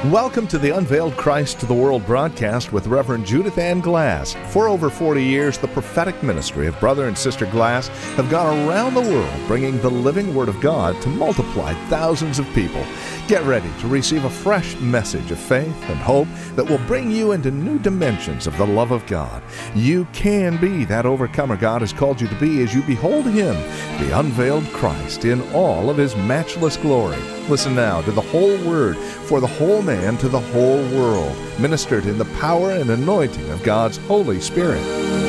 Welcome to the Unveiled Christ to the World broadcast with Reverend Judith Ann Glass. For over 40 years, the prophetic ministry of Brother and Sister Glass have gone around the world bringing the living Word of God to multiply thousands of people. Get ready to receive a fresh message of faith and hope that will bring you into new dimensions of the love of God. You can be that overcomer God has called you to be as you behold Him, the unveiled Christ, in all of His matchless glory. Listen now to the whole Word for the whole man to the whole world, ministered in the power and anointing of God's Holy Spirit.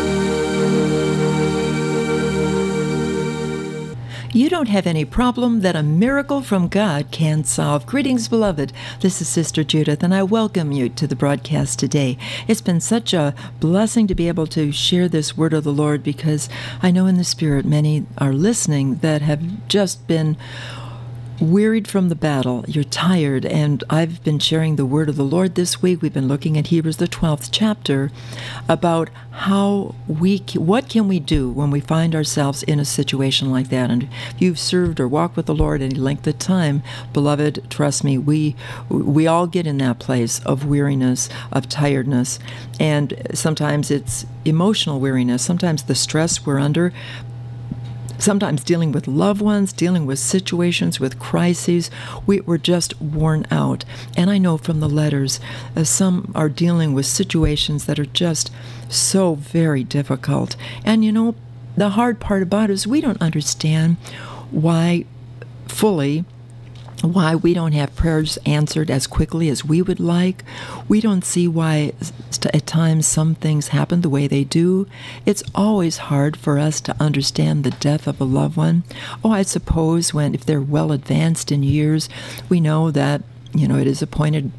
You don't have any problem that a miracle from God can't solve. Greetings, beloved. This is Sister Judith, and I welcome you to the broadcast today. It's been such a blessing to be able to share this word of the Lord, because I know in the Spirit many are listening that have just been wearied from the battle. You're tired, and I've been sharing the word of the Lord this week. We've been looking at Hebrews, the 12th chapter, about what can we do when we find ourselves in a situation like that. And if you've served or walked with the Lord any length of time, beloved, trust me, we all get in that place of weariness, of tiredness, and sometimes it's emotional weariness, sometimes the stress we're under, sometimes dealing with loved ones, dealing with situations, with crises. We're just worn out. And I know from the letters, some are dealing with situations that are just so very difficult. And you know, the hard part about it is we don't understand why we don't have prayers answered as quickly as we would like. We don't see why at times some things happen the way they do. It's always hard for us to understand the death of a loved one. Oh, I suppose if they're well advanced in years, we know that, it is appointed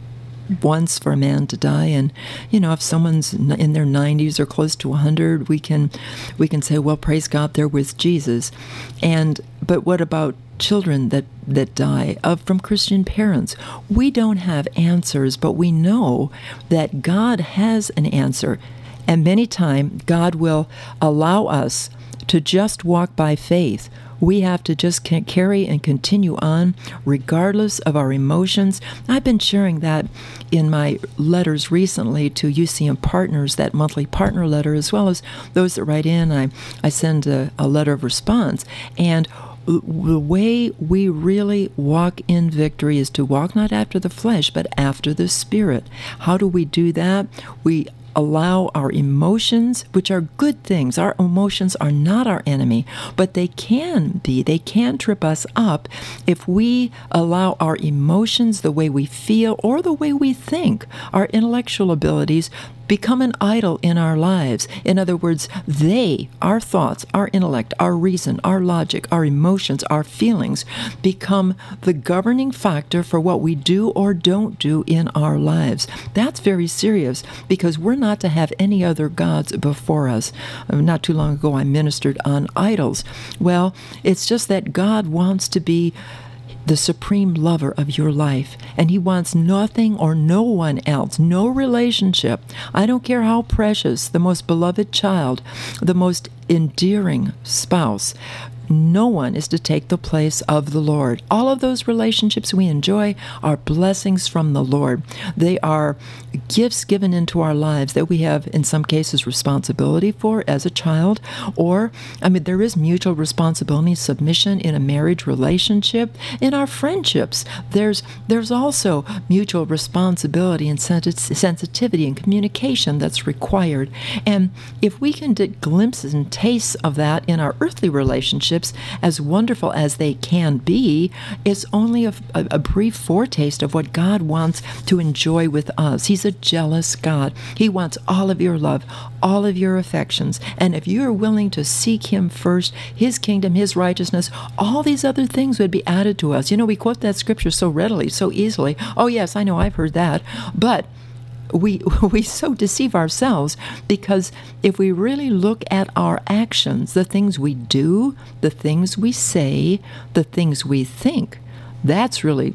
once for a man to die, and if someone's in their 90s or close to 100, we can say, well, praise God, they're with Jesus. But what about children that die from Christian parents? We don't have answers, but we know that God has an answer, and many times God will allow us to just walk by faith. We have to just carry and continue on regardless of our emotions. I've been sharing that in my letters recently to UCM Partners, that monthly partner letter, as well as those that write in. I send a letter of response. And the way we really walk in victory is to walk not after the flesh, but after the Spirit. How do we do that? We allow our emotions, which are good things. Our emotions are not our enemy, but they can trip us up if we allow our emotions, the way we feel or the way we think, our intellectual abilities, become an idol in our lives. In other words, our thoughts, our intellect, our reason, our logic, our emotions, our feelings become the governing factor for what we do or don't do in our lives. That's very serious, because we're not to have any other gods before us. Not too long ago, I ministered on idols. Well, it's just that God wants to be the supreme lover of your life, and He wants nothing or no one else, no relationship. I don't care how precious, the most beloved child, the most endearing spouse. No one is to take the place of the Lord. All of those relationships we enjoy are blessings from the Lord. They are gifts given into our lives that we have, in some cases, responsibility for as a child. Or, there is mutual responsibility, submission in a marriage relationship. In our friendships, there's also mutual responsibility and sensitivity and communication that's required. And if we can get glimpses and tastes of that in our earthly relationships, as wonderful as they can be, it's only a brief foretaste of what God wants to enjoy with us. He's a jealous God. He wants all of your love, all of your affections. And if you're willing to seek Him first, His kingdom, His righteousness, all these other things would be added to us. We quote that scripture so readily, so easily. Oh, yes, I know, I've heard that. But we so deceive ourselves, because if we really look at our actions, the things we do, the things we say, the things we think, that's really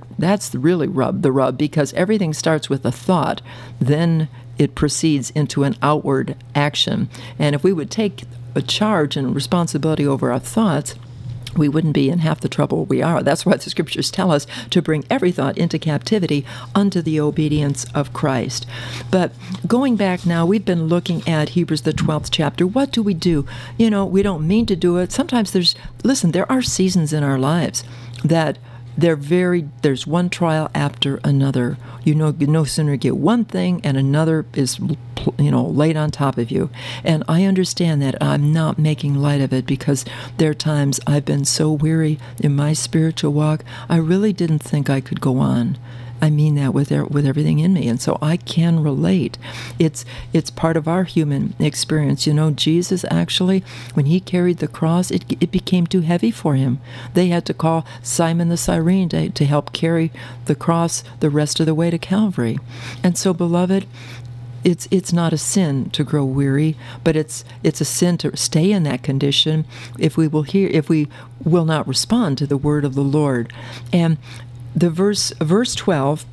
the rub, because everything starts with a thought, then it proceeds into an outward action. And if we would take a charge and responsibility over our thoughts, we wouldn't be in half the trouble we are. That's why the scriptures tell us to bring every thought into captivity unto the obedience of Christ. But going back now, we've been looking at Hebrews, the 12th chapter. What do? We don't mean to do it. Sometimes there are seasons in our lives that there's one trial after another. You no sooner get one thing and another is laid on top of you. And I understand that. I'm not making light of it, because there are times I've been so weary in my spiritual walk, I really didn't think I could go on. I mean that with everything in me, and so I can relate. It's part of our human experience. Jesus actually, when he carried the cross, it became too heavy for him. They had to call Simon the Cyrene to help carry the cross the rest of the way to Calvary. And so, beloved, it's not a sin to grow weary, but it's a sin to stay in that condition if we will not respond to the word of the Lord. And the verse 12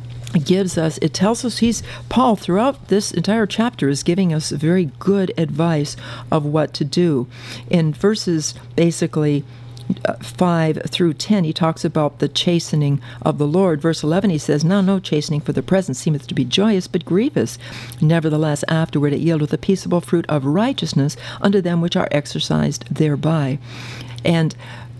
tells us Paul throughout this entire chapter is giving us very good advice of what to do. In verses basically 5 through 10, he talks about the chastening of the Lord. Verse 11, he says, "Now no chastening for the present seemeth to be joyous, but grievous. Nevertheless, afterward it yieldeth a peaceable fruit of righteousness unto them which are exercised thereby." And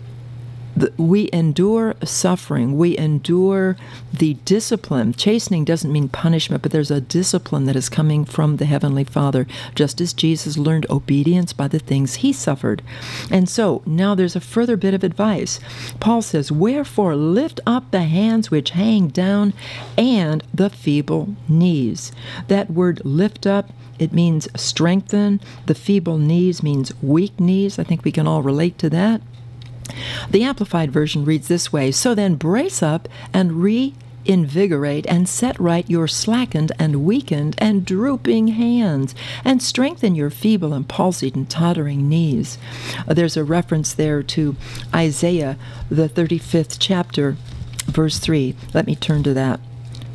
we endure suffering. We endure the discipline. Chastening doesn't mean punishment, but there's a discipline that is coming from the Heavenly Father, just as Jesus learned obedience by the things he suffered. And so now there's a further bit of advice. Paul says, "Wherefore lift up the hands which hang down and the feeble knees." That word lift up, it means strengthen. The feeble knees means weak knees. I think we can all relate to that. The Amplified Version reads this way: "So then brace up and reinvigorate and set right your slackened and weakened and drooping hands, and strengthen your feeble and palsied and tottering knees." There's a reference there to Isaiah, the 35th chapter, verse 3. Let me turn to that.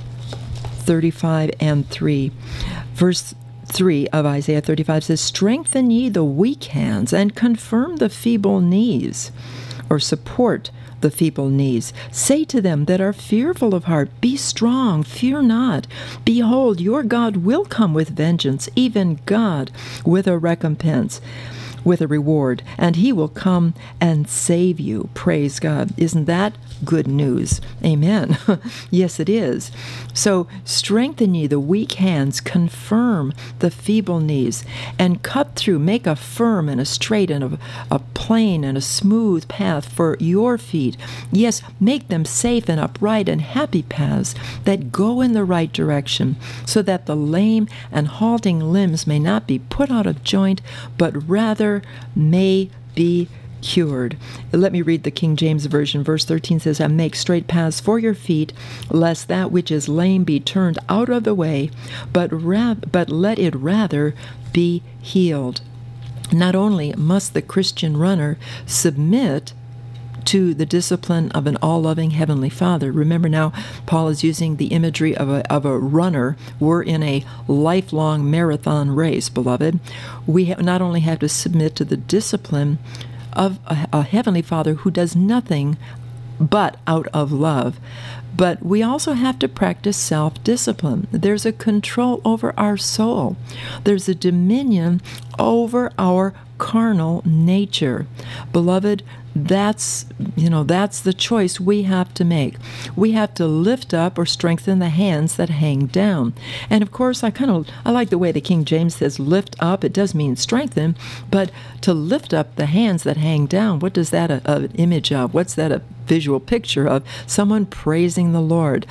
35 and 3. Verse 3 of Isaiah 35 says, "Strengthen ye the weak hands, and confirm the feeble knees," or support the feeble knees. "Say to them that are fearful of heart, Be strong, fear not. Behold, your God will come with vengeance, even God with a recompense, with a reward, and he will come and save you." Praise God. Isn't that good news? Amen. Yes, it is. So strengthen ye the weak hands, confirm the feeble knees, and cut through, make a firm and a straight and a plain and a smooth path for your feet. Yes, make them safe and upright and happy paths that go in the right direction, so that the lame and halting limbs may not be put out of joint, but rather may be cured. Let me read the King James Version. Verse 13 says, "And make straight paths for your feet, lest that which is lame be turned out of the way, but let it rather be healed." Not only must the Christian runner submit to the discipline of an all-loving Heavenly Father. Remember now, Paul is using the imagery of a runner. We're in a lifelong marathon race, beloved. We not only have to submit to the discipline of a Heavenly Father who does nothing but out of love, but we also have to practice self-discipline. There's a control over our soul. There's a dominion over our carnal nature. Beloved, that's the choice we have to make. We have to lift up or strengthen the hands that hang down. And of course, I like the way the King James says lift up. It does mean strengthen, but to lift up the hands that hang down, what does that an image of? What's that a visual picture of? Someone praising the Lord.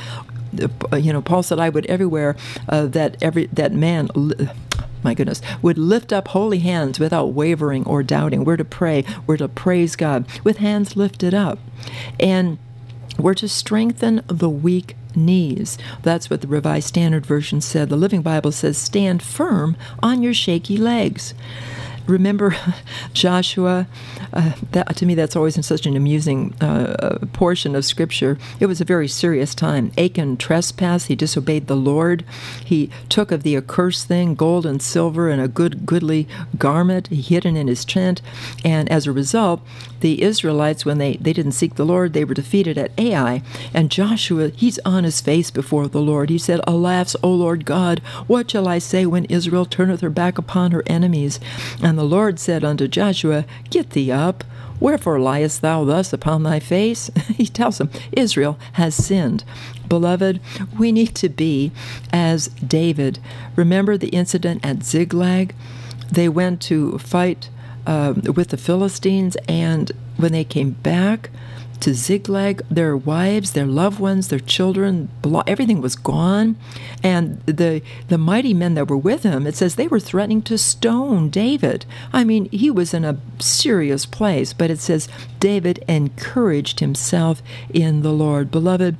Paul said, "I would everywhere that man." My goodness, would lift up holy hands without wavering or doubting. We're to pray, we're to praise God with hands lifted up. And we're to strengthen the weak knees. That's what the Revised Standard Version said. The Living Bible says, "Stand firm on your shaky legs." remember Joshua? To me, that's always such an amusing portion of Scripture. It was a very serious time. Achan trespassed. He disobeyed the Lord. He took of the accursed thing, gold and silver, and a goodly garment. He hid it in his tent. And as a result, the Israelites, when they didn't seek the Lord, they were defeated at Ai. And Joshua, he's on his face before the Lord. He said, "Alas, O Lord God, what shall I say when Israel turneth her back upon her enemies?" And the Lord said unto Joshua, "Get thee up. Wherefore liest thou thus upon thy face?" He tells him, Israel has sinned. Beloved, we need to be as David. Remember the incident at Ziklag? They went to fight with the Philistines, and when they came back to Ziklag, their wives, their loved ones, their children, everything was gone. And the mighty men that were with him, it says they were threatening to stone David. I mean, he was in a serious place, but it says David encouraged himself in the Lord. Beloved,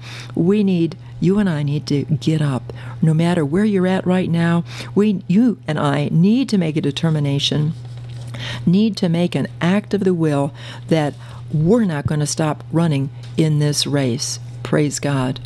you and I need to get up. No matter where you're at right now, you and I need to make a determination, need to make an act of the will that we're not going to stop running in this race. Praise God.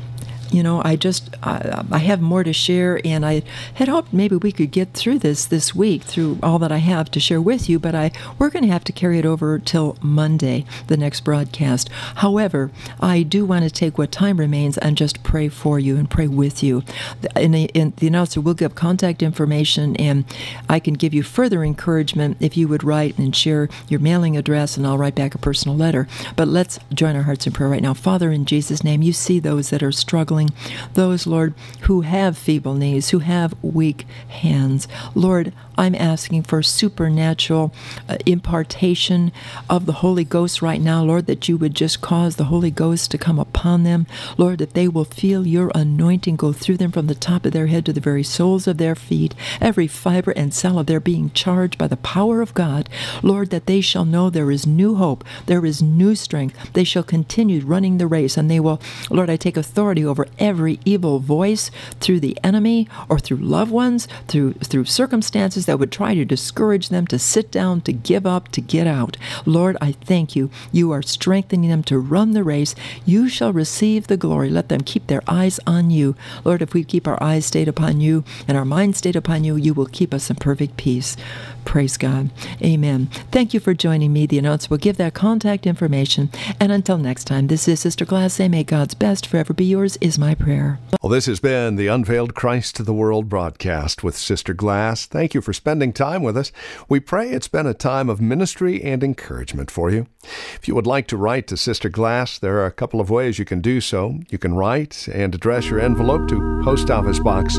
You know, I have more to share, and I had hoped maybe we could get through this week, through all that I have to share with you, but we're going to have to carry it over till Monday, the next broadcast. However, I do want to take what time remains and just pray for you and pray with you. In the announcer will give contact information, and I can give you further encouragement if you would write and share your mailing address, and I'll write back a personal letter. But let's join our hearts in prayer right now. Father, in Jesus' name, you see those that are struggling, those, Lord, who have feeble knees, who have weak hands. Lord, I'm asking for supernatural impartation of the Holy Ghost right now, Lord, that you would just cause the Holy Ghost to come upon them. Lord, that they will feel your anointing go through them from the top of their head to the very soles of their feet, every fiber and cell of their being charged by the power of God. Lord, that they shall know there is new hope, there is new strength. They shall continue running the race, and they will, Lord, I take authority over every evil voice through the enemy or through loved ones, through circumstances that would try to discourage them, to sit down, to give up, to get out. Lord, I thank you. You are strengthening them to run the race. You shall receive the glory. Let them keep their eyes on you. Lord, if we keep our eyes stayed upon you and our minds stayed upon you, you will keep us in perfect peace. Praise God. Amen. Thank you for joining me. The announcer will give that contact information. And until next time, this is Sister Glass. May God's best forever be yours is my prayer. Well, this has been the Unveiled Christ to the World broadcast with Sister Glass. Thank you for spending time with us. We pray it's been a time of ministry and encouragement for you. If you would like to write to Sister Glass, there are a couple of ways you can do so. You can write and address your envelope to Post Office Box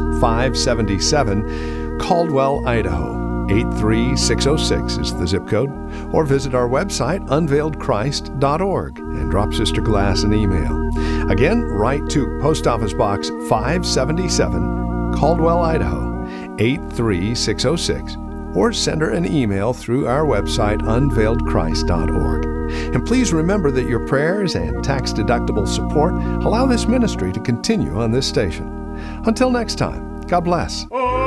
577, Caldwell, Idaho. 83606 is the zip code, or visit our website, unveiledchrist.org, and drop Sister Glass an email. Again, write to Post Office Box 577, Caldwell, Idaho, 83606, or send her an email through our website, unveiledchrist.org. And please remember that your prayers and tax-deductible support allow this ministry to continue on this station. Until next time, God bless.